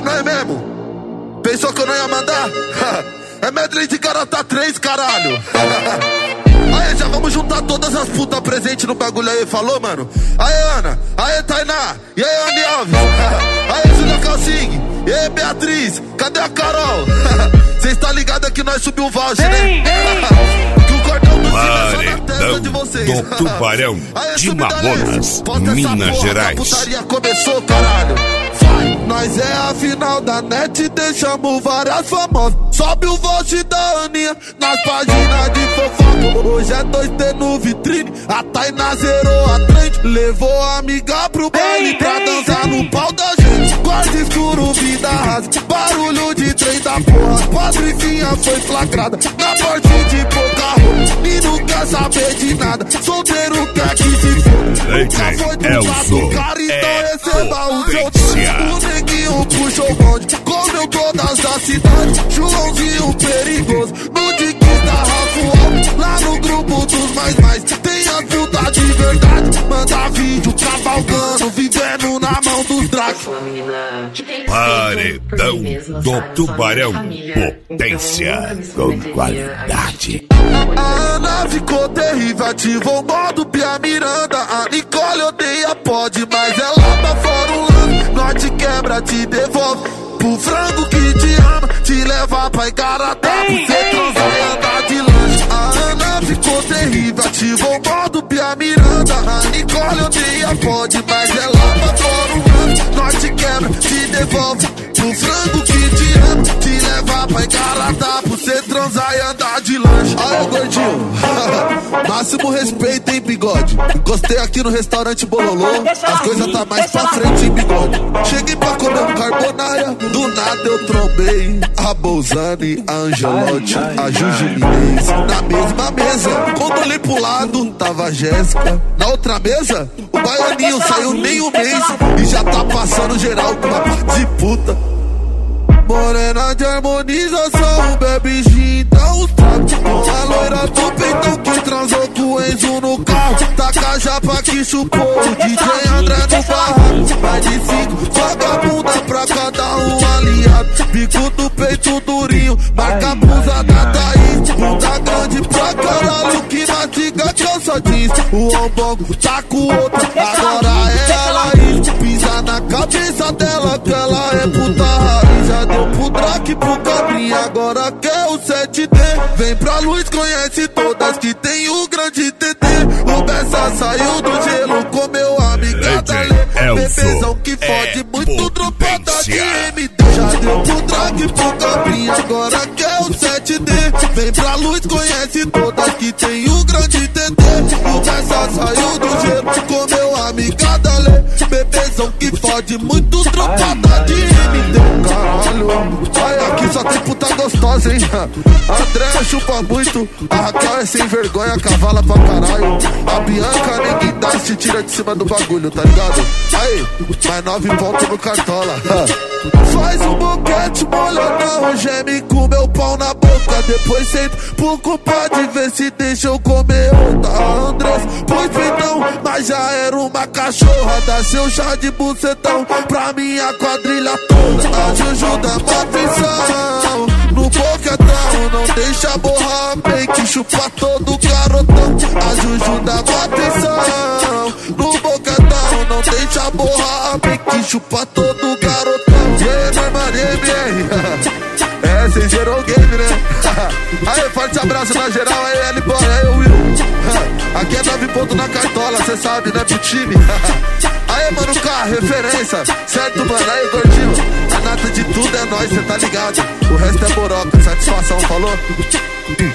nóis mesmo. Pensou que eu não ia mandar? É medley de Garota 3, caralho. Aí, já vamos juntar todas as putas presentes no bagulho aí, falou, mano? Aí, Ana, aí, Tainá, e aí, Anny Alves, aí, Julia Calcing, e aí, Beatriz, cadê a Carol? Cês tá ligado que nós subiu o voucher, né? Que o cordão do Paredão de vocês. do Tubarão de Mamonas, Minas Gerais. A putaria começou, caralho. Nós é a final da net, deixamos várias famosas. Sobe o vote da Aninha nas páginas de fofoca. Hoje é 2T no vitrine, a Tainá zerou a trend. Levou a amiga pro baile pra dançar no pau da gente. Quarto escuro, vida rasa, barulho de trem da porra. Patricinha foi flagrada na porte de pouca roupa. E não quer saber de nada, solteiro quer que se for. Nunca foi do lado, cara, então receba o seu. Neguinho puxou o bonde, comeu todas as cidades. Joãozinho perigoso, no dique da Rafael. Lá no grupo dos mais, tem a puta de verdade. Manda vídeo cavalgando, vivendo na mão dos dragos. Paredão do Tubarão, potência com qualidade. A Ana ficou terrível, ativou o modo Pia Miranda. A Nicole odeia pode, mas ela tá fora um lance. Nós te quebra, te devolve pro frango que te ama, te leva pra Igaratá, pra você transar e andar de lanche. A Ana ficou terrível, ativou o modo Pia Miranda. A Nicole odeia pode, mas ela tá fora um lance. Nós te quebra, te devolve pro frango que te ama, te leva pra Igaratá, pra você transar e andar de lanche. Aí, gordinho, máximo respeito, hein, bigode. Encostei aqui no restaurante Bololô, as coisas tá mais pra frente, hein, bigode. Cheguei pra comer um carbonara, do nada eu trombei a Bolzani, a Angelotti, a Juju Inês. Na mesma mesa, quando olhei pro lado, tava a Jéssica. Na outra mesa, o baianinho saiu nem um mês e já tá passando geral com uma parte de puta. Morena de harmonização, bebe gin, dá um trago. Com a loira do peitão que transou com o Enzo no carro. Taca a japa que chupou, DJ André no barraco. Mais de 5 vagabunda pra cada um aliado. Bico do peito durinho, marca a blusa da Thaís. Bunda grande pra caralho que mastiga calça jeans. O ombongo tá com outra, agora é ela aí. Pisa na cabeça dela que ela é puta raiz. Já deu pro Drake, pro Cabrinha, agora quer o 7D. Vem pra luz, conhece todas que tem o grande TT. O Bessa saiu do gelo, comeu a amiga da Lê. Bebezão que fode muito, dropada de MD. Já deu pro Drake, pro Cabrinha, agora quer o 7D. Vem pra luz, conhece todas que tem o grande TT. O Bessa saiu do gelo, comeu a amiga da Lê. Bebezão que fode muito, dropada de MD. Caralho, ai, aqui só tem puta gostosa, hein? A André chupa muito, a Raquel é sem vergonha, cavala pra caralho. A Bianca ninguém dá, se tira de cima do bagulho, tá ligado? Aí, mais 9 pontos no Cartola. Faz um boquete molhadão, geme com meu pau na boca. Depois senta pro compadre ver se deixa eu comer outra. A Andrés põe peitão, mas já era uma cachorra. Dá seu chá de bucetão pra minha quadrilha toda. A Juju dá uma atenção no boquetão, não deixa borrar bem que chupa todo garotão. A Juju dá uma atenção no boquetão, não deixa borrar bem que chupa todo garotão. Yeah, Norman, yeah, cês gerou o game, né? Aí, forte abraço na geral, aí, L-Boy, aí, Will. Aqui é 9 pontos na Cartola, cê sabe, né, pro time. Aí, mano, K, referência, certo, mano? Aí, gordinho, a nata de tudo é nóis, cê tá ligado. O resto é boroca, satisfação, falou?